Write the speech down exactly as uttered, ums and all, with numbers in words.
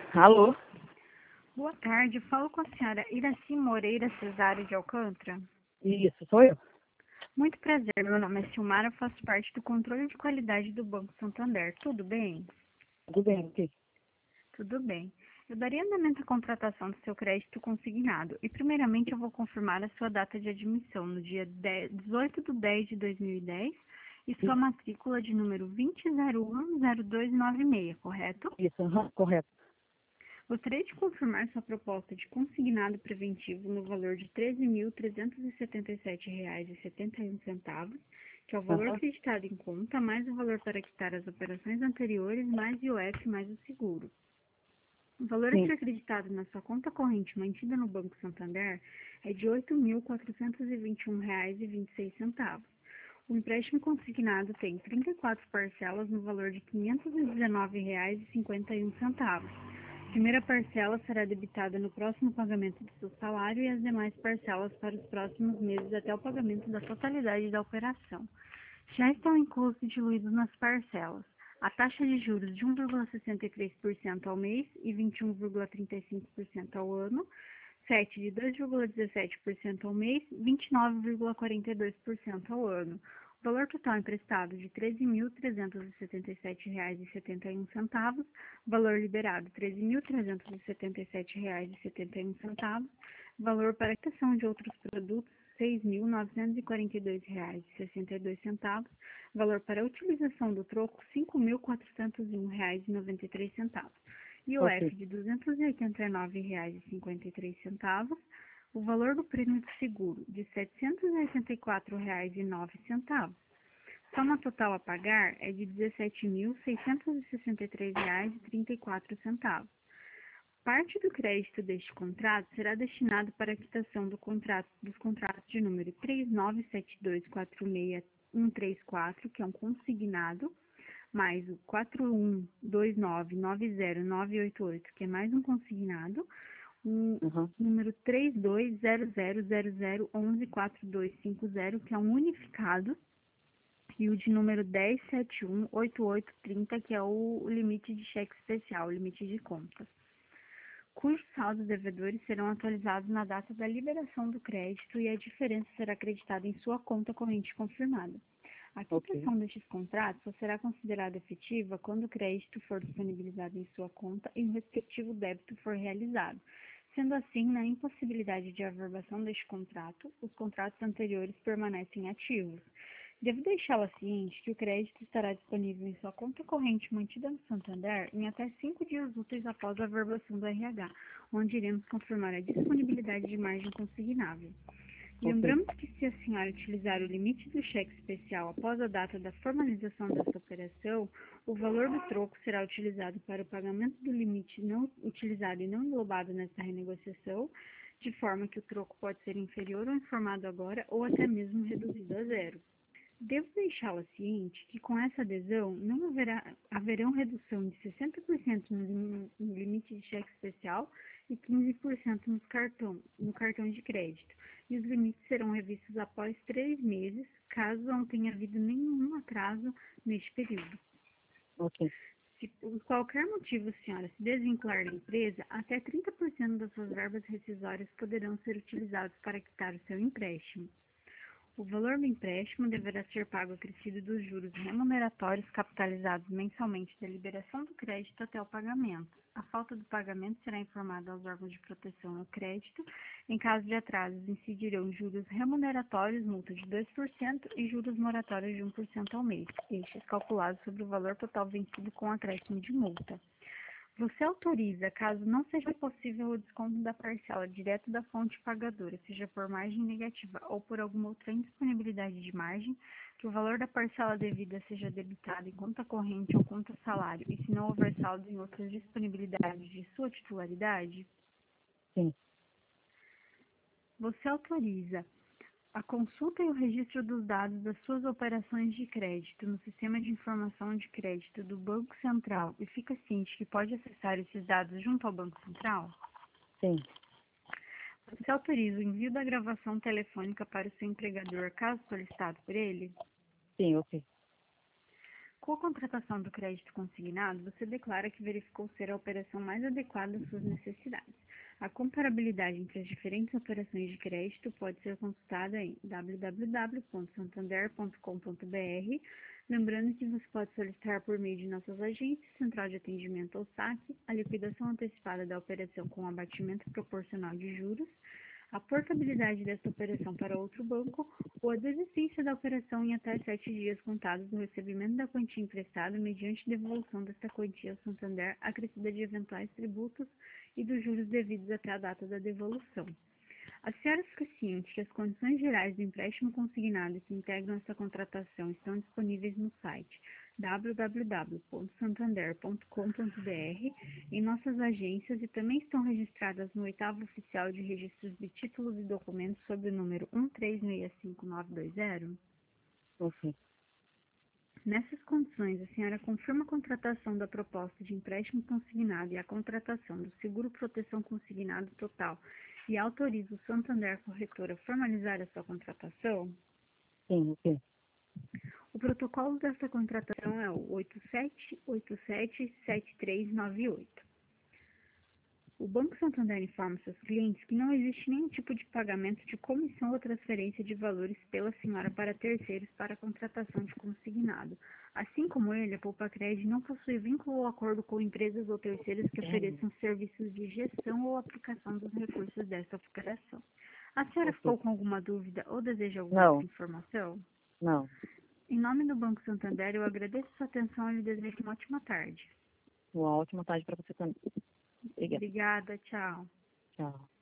Alô? Boa tarde, eu falo com a senhora Iraci Moreira Cesário de Alcântara. Isso, sou eu. Muito prazer, meu nome é Silmara, eu faço parte do controle de qualidade do Banco Santander. Tudo bem? Tudo bem, ok. Tudo bem. Eu daria andamento à contratação do seu crédito consignado e, primeiramente, eu vou confirmar a sua data de admissão no dia dezoito de dez de dois mil e dez e sua Isso, matrícula de número vinte zero um zero dois nove seis, correto? isso, aham, correto. Gostaria de confirmar sua proposta de consignado preventivo no valor de treze mil trezentos e setenta e sete reais e setenta e um centavos, que é o valor Aham, acreditado em conta, mais o valor para quitar as operações anteriores, mais I O F, mais o seguro. O valor a sim. ser acreditado na sua conta corrente mantida no Banco Santander é de oito mil quatrocentos e vinte e um reais e vinte e seis centavos. O empréstimo consignado tem trinta e quatro parcelas no valor de quinhentos e dezenove reais e cinquenta e um centavos. A primeira parcela será debitada no próximo pagamento do seu salário e as demais parcelas para os próximos meses até o pagamento da totalidade da operação. Já estão inclusos e diluídos nas parcelas a taxa de juros de um vírgula sessenta e três por cento ao mês e vinte e um vírgula trinta e cinco por cento ao ano, C E T de dois vírgula dezessete por cento ao mês, vinte e nove vírgula quarenta e dois por cento ao ano. O valor total emprestado de treze mil trezentos e setenta e sete reais e setenta e um centavos, valor liberado treze mil trezentos e setenta e sete reais e setenta e um centavos, valor para quitação de outros produtos seis mil novecentos e quarenta e dois reais e sessenta e dois centavos, valor para utilização do troco cinco mil quatrocentos e um reais e noventa e três centavos. I O F Ok, de duzentos e oitenta e nove reais e cinquenta e três centavos, o valor do prêmio do seguro de setecentos e oitenta e quatro reais e nove centavos. Soma total a pagar é de dezessete mil seiscentos e sessenta e três reais e trinta e quatro centavos. Parte do crédito deste contrato será destinado para a quitação do contrato, dos contratos de número três nove sete dois quatro seis um três quatro, que é um consignado, mais o quatro um dois nove nove zero nove oito oito, que é mais um consignado, o aham, número três dois zero zero zero zero um um quatro dois cinco zero, que é um unificado, e o de número dez sete um oito oito trinta, que é o limite de cheque especial, o limite de contas, cujos saldos devedores serão atualizados na data da liberação do crédito e a diferença será acreditada em sua conta corrente confirmada. A ok, quitação destes contratos só será considerada efetiva quando o crédito for disponibilizado em sua conta e o respectivo débito for realizado. Sendo assim, na impossibilidade de averbação deste contrato, os contratos anteriores permanecem ativos. Devo deixá-la ciente que o crédito estará disponível em sua conta corrente mantida no Santander em até cinco dias úteis após a averbação do R H, onde iremos confirmar a disponibilidade de margem consignável. ok, Lembramos que se a senhora utilizar o limite do cheque especial após a data da formalização dessa operação, o valor do troco será utilizado para o pagamento do limite não utilizado e não englobado nessa renegociação, de forma que o troco pode ser inferior ao informado agora ou até mesmo reduzido a zero. Devo deixá-la ciente que com essa adesão não haverá haverão redução de sessenta por cento no, no limite de cheque especial e quinze por cento no cartão, no cartão de crédito, e os limites serão revistos após três meses, caso não tenha havido nenhum atraso neste período. ok, Se por qualquer motivo a senhora se desvincular da empresa, até trinta por cento das suas verbas rescisórias poderão ser utilizadas para quitar o seu empréstimo. O valor do empréstimo deverá ser pago acrescido dos juros remuneratórios capitalizados mensalmente da liberação do crédito até o pagamento. A falta do pagamento será informada aos órgãos de proteção ao crédito. Em caso de atrasos, incidirão juros remuneratórios, multa de dois por cento e juros moratórios de um por cento ao mês, estes calculados sobre o valor total vencido com acréscimo de multa. Você autoriza, caso não seja possível o desconto da parcela direto da fonte pagadora, seja por margem negativa ou por alguma outra indisponibilidade de margem, que o valor da parcela devida seja debitado em conta corrente ou conta salário, e se não houver saldo em outras disponibilidades de sua titularidade? sim. Você autoriza a consulta e o registro dos dados das suas operações de crédito no Sistema de Informação de Crédito do Banco Central e fica ciente que pode acessar esses dados junto ao Banco Central? Sim, Você autoriza o envio da gravação telefônica para o seu empregador, caso solicitado por ele? sim, ok, Com a contratação do crédito consignado, você declara que verificou ser a operação mais adequada às suas necessidades. A comparabilidade entre as diferentes operações de crédito pode ser consultada em w w w ponto santander ponto com ponto b r. Lembrando que você pode solicitar por meio de nossas agências, central de atendimento ou saque, a liquidação antecipada da operação com abatimento proporcional de juros, a portabilidade desta operação para outro banco ou a desistência da operação em até sete dias contados do recebimento da quantia emprestada mediante devolução desta quantia ao Santander, acrescida de eventuais tributos e dos juros devidos até a data da devolução. A senhora fica ciente que as condições gerais do empréstimo consignado que integram essa contratação estão disponíveis no site w w w ponto santander ponto com ponto b r, em nossas agências e também estão registradas no oitavo oficial de registros de títulos e documentos sob o número um três seis cinco nove dois zero. Ok. Nessas condições, a senhora confirma a contratação da proposta de empréstimo consignado e a contratação do seguro proteção consignado total e autoriza o Santander Corretora a formalizar a sua contratação? Sim, ok. O protocolo desta contratação é o oito sete oito sete sete três nove oito. O Banco Santander informa seus clientes que não existe nenhum tipo de pagamento de comissão ou transferência de valores pela senhora para terceiros para a contratação de consignado. Assim como ele, a Poupacred não possui vínculo ou acordo com empresas ou terceiros que ofereçam serviços de gestão ou aplicação dos recursos desta operação. A senhora Ok. ficou com alguma dúvida ou deseja alguma Não. outra informação? Não. Em nome do Banco Santander, eu agradeço sua atenção e lhe desejo uma ótima tarde. Uma ótima tarde para você também. Obrigada. Obrigada, tchau. Tchau.